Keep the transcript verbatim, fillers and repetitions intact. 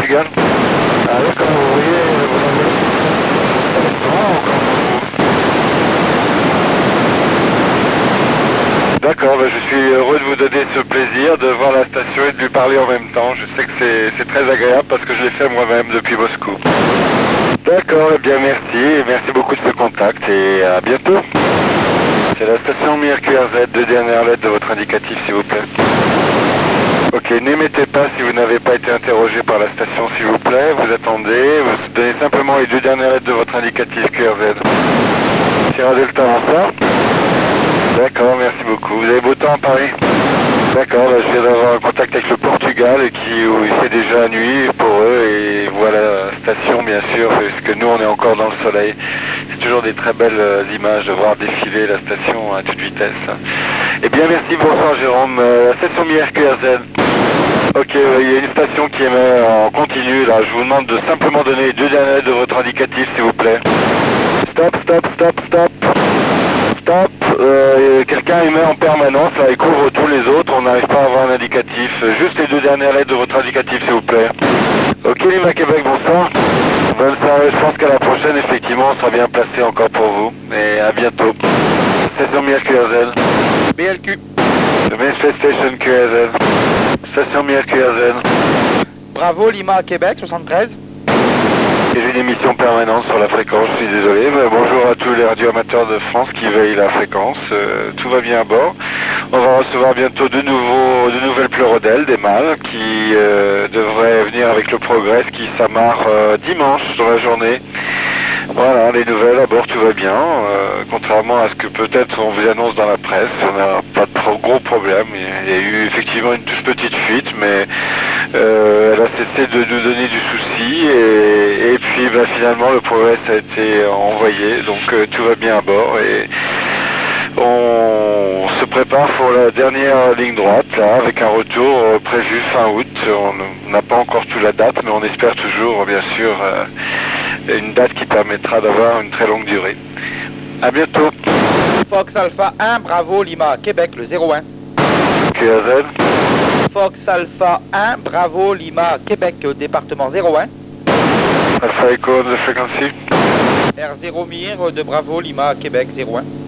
Portugal. Ah d'accord, vous voyez, vous avez un restaurant ou comment vous... D'accord, bah, je suis heureux de vous donner ce plaisir de voir la station et de lui parler en même temps. Je sais que c'est très agréable parce que je l'ai fait moi-même depuis Moscou. D'accord, eh bien merci, et merci beaucoup de ce contact et à bientôt. C'est la station Mir Q R Z, deux dernières lettres de votre indicatif s'il vous plaît. Ok, n'émettez pas si vous n'avez pas été interrogé par la station s'il vous plaît, vous attendez, vous donnez simplement les deux dernières lettres de votre indicatif Q R Z. Sierra Delta, bonsoir. D'accord, merci beaucoup. Vous avez beau temps à Paris? D'accord, bah, je viens d'avoir un contact avec le Portugal qui, où il fait déjà nuit pour eux et voilà la station bien sûr, puisque nous on est encore dans le soleil. C'est toujours des très belles euh, images de voir défiler la station à toute vitesse. Eh bien merci, bonsoir Jérôme. Euh, la station M I R Q R Z. Ok, euh, il y a une station qui émet en continu là, je vous demande de simplement donner les deux dernières lettres de votre indicatif s'il vous plaît. Stop, stop, stop, stop. Stop, euh, quelqu'un émet en permanence, là, il couvre tous les autres, on n'arrive pas à avoir un indicatif. Juste les deux dernières lettres de votre indicatif, s'il vous plaît. Ok, Lima Québec, bonsoir. Bonne soirée, je pense qu'à la prochaine, effectivement, on sera bien placé encore pour vous. Et à bientôt. Station M I R Q R Z. B L Q. The Manifest Station Q R Z. Station M I R Q R Z. Bravo, Lima, Québec, soixante-treize. J'ai une émission permanente sur la fréquence, je suis désolé. Mais bonjour à tous les radioamateurs de France qui veillent la fréquence. Euh, tout va bien à bord. On va recevoir bientôt de, nouveaux, de nouvelles pleurodelles, des mâles, qui euh, devraient venir avec le Progress qui s'amarre euh, dimanche dans la journée. Voilà, les nouvelles à bord, tout va bien. Euh, contrairement à ce que peut-être on vous annonce dans la presse, on n'a pas de trop gros problème. Il y a eu effectivement une toute petite fuite, mais euh, elle a cessé de nous donner du souci. Et, et puis bah, finalement, le Progress a été envoyé, donc euh, tout va bien à bord. Et on se prépare pour la dernière ligne droite, là, avec un retour euh, prévu fin août. On n'a pas encore toute la date, mais on espère toujours, bien sûr, euh, une date qui permettra d'avoir une très longue durée. À bientôt. Fox Alpha un, Bravo, Lima, Québec, le zéro un. Q R Z. Fox Alpha un, Bravo, Lima, Québec, département zéro un. Alpha Echo on the frequency. R zéro Mir de Bravo, Lima, Québec, zéro un.